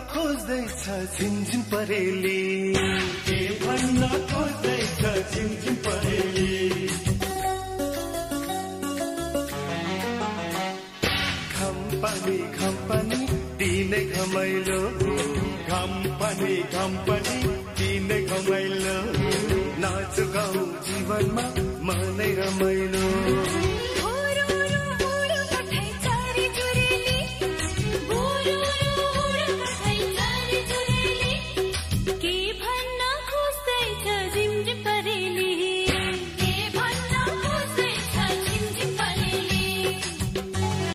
खोज्दैछ झिमझिम परेली के भन्न खोज्दैछ झिमझिम परेली घम्पनी दिने घमैलो घम्पनी दिने घमैलो नाच गाउँ जीवनमा मनै रमाइलो